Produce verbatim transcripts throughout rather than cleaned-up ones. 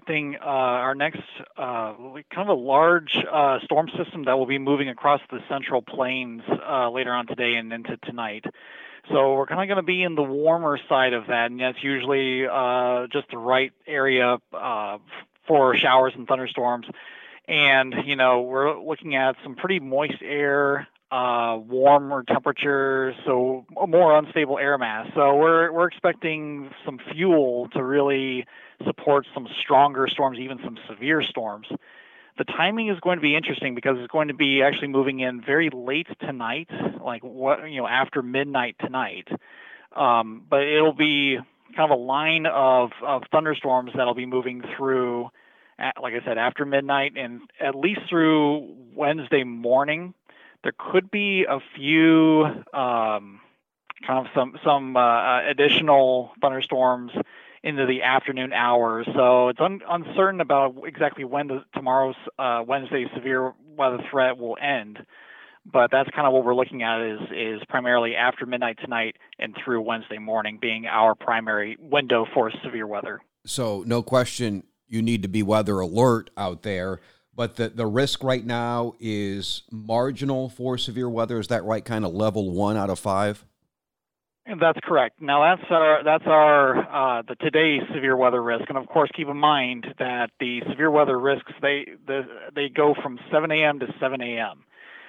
expecting uh, our next uh, kind of a large uh, storm system that will be moving across the central plains uh, later on today and into tonight. So we're kind of going to be in the warmer side of that, and that's usually uh, just the right area uh, for showers and thunderstorms. And, you know, we're looking at some pretty moist air, uh, warmer temperatures, so a more unstable air mass. So we're we're expecting some fuel to really support some stronger storms, even some severe storms. The timing is going to be interesting because it's going to be actually moving in very late tonight, like what you know after midnight tonight. Um, but it'll be kind of a line of, of thunderstorms that'll be moving through, at, like I said, after midnight and at least through Wednesday morning. There could be a few um, kind of some some uh, additional thunderstorms into the afternoon hours. So it's un- uncertain about exactly when the, tomorrow's uh, Wednesday severe weather threat will end. But that's kind of what we're looking at is is primarily after midnight tonight and through Wednesday morning being our primary window for severe weather. So no question, you need to be weather alert out there. But the, the risk right now is marginal for severe weather. Is that right? Kind of level one out of five? And that's correct. Now that's our that's our uh, the today's severe weather risk, and of course keep in mind that the severe weather risks they the, they go from seven a.m. to seven a.m.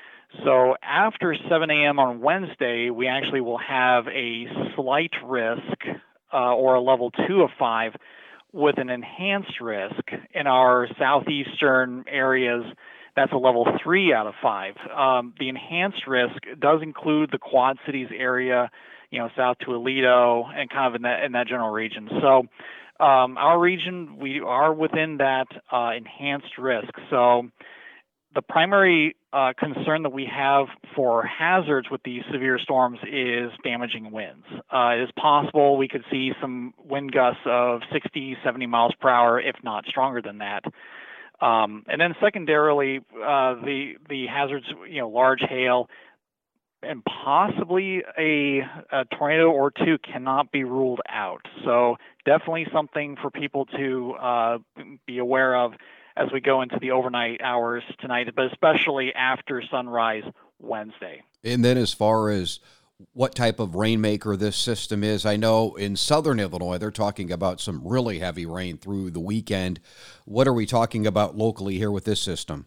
So after seven a.m. on Wednesday, we actually will have a slight risk uh, or a level two of five with an enhanced risk in our southeastern areas. That's a level three out of five. Um, the enhanced risk does include the Quad Cities area, you know, south to Aledo and kind of in that in that general region. So um, our region, we are within that uh, enhanced risk. So the primary uh, concern that we have for hazards with these severe storms is damaging winds. Uh, it is possible we could see some wind gusts of sixty, seventy miles per hour, if not stronger than that. Um, and then secondarily, uh, the the hazards, you know, large hail and possibly a, a tornado or two cannot be ruled out. So definitely something for people to uh, be aware of as we go into the overnight hours tonight, but especially after sunrise Wednesday. And then as far as what type of rainmaker this system is, I know in southern Illinois, they're talking about some really heavy rain through the weekend. What are we talking about locally here with this system?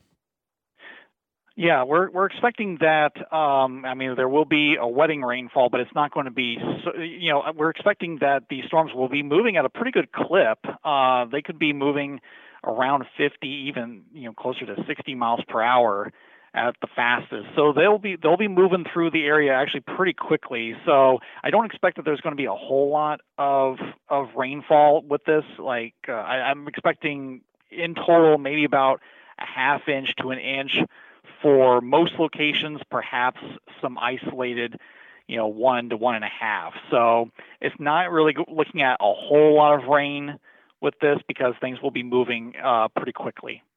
Yeah, we're we're expecting that. Um, I mean, there will be a wetting rainfall, but it's not going to be. You know, we're expecting that these storms will be moving at a pretty good clip. Uh, they could be moving around fifty, even you know, closer to sixty miles per hour at the fastest. So they'll be they'll be moving through the area actually pretty quickly. So I don't expect that there's going to be a whole lot of of rainfall with this. Like uh, I, I'm expecting in total maybe about a half inch to an inch for most locations, perhaps some isolated, you know, one to one and a half. So it's not really looking at a whole lot of rain with this because things will be moving uh, pretty quickly.